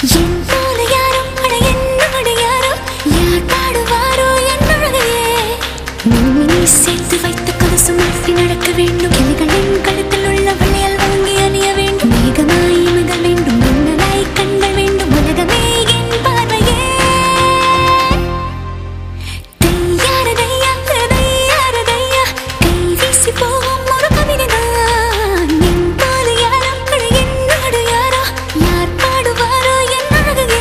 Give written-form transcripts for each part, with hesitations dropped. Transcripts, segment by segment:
சேர்த்து வைத்த கொலுசு மாற்றி நடக்க வேண்டும். கிளிகளின் கழுத்தில் உள்ள வளையல் வாங்கி அணிய வேண்டும். மேகமாய் மகள் வேண்டும், மன்னனாய் கண்கள் வேண்டும். உலகமே என் பார்வையே. தையாரதையா தையாரதையா கை வீசி போகும் ஒரு கவிதைதான். என் போல யாரும் என்னோடு யாரோ யார் பாடுவாரோ என் அழகையே.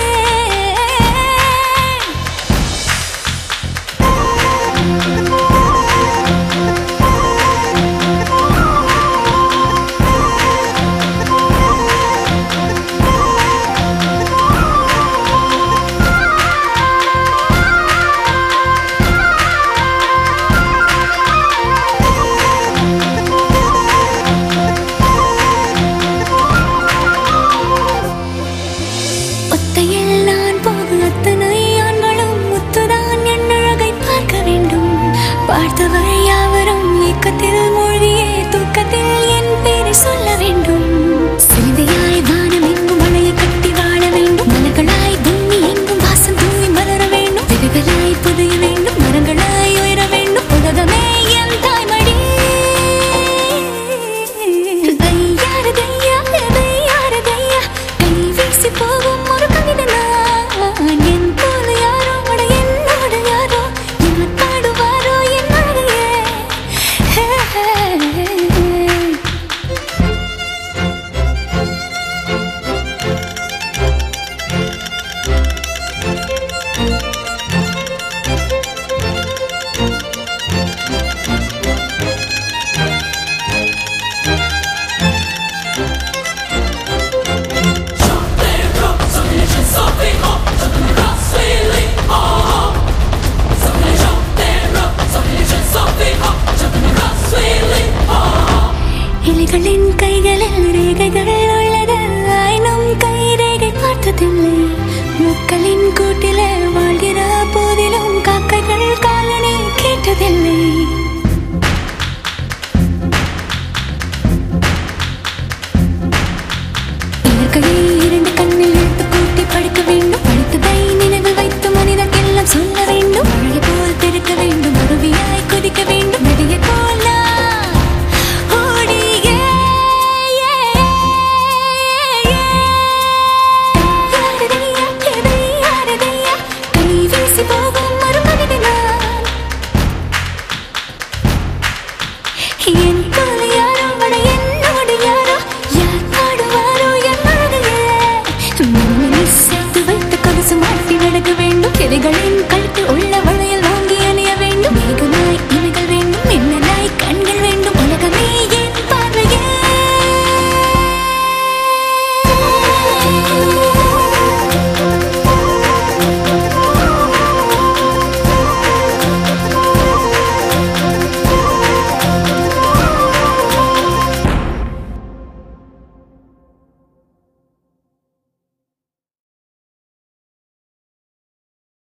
பார்த்தவர் யாவரும் ஏக்கத்தில் மூழ்கியே தூக்கத்தில் என் பேரை சொல்ல வேண்டும். சிந்தையாய் வானம் எங்கும் மழைய கட்டி வாழ வேண்டும். மலர்களாய் பூமி எங்கும் வாசம் தூவி மலர வேண்டும். விதைகளாய் புதைய வேண்டும், மரங்களாய் உயர வேண்டும். உலகமே என் தாய்மடி. தையாரதையா தையாரதையா கை வீசி போகும் ஒரு கவிதை நான். என் போல யாரோ என்னோட யாரோ யார் பாடுவாரோ என் அழகையே. இலைகளின் கைகளில் ரேகைகள் உள்ளது. ஆயினும் கை ரேகை பார்த்ததில்லை. முட்களின் கூட்டிலே வாழ்கிற போதிலும் காக்கைகள் காலனி கேட்டதில்லை. இயற்கையை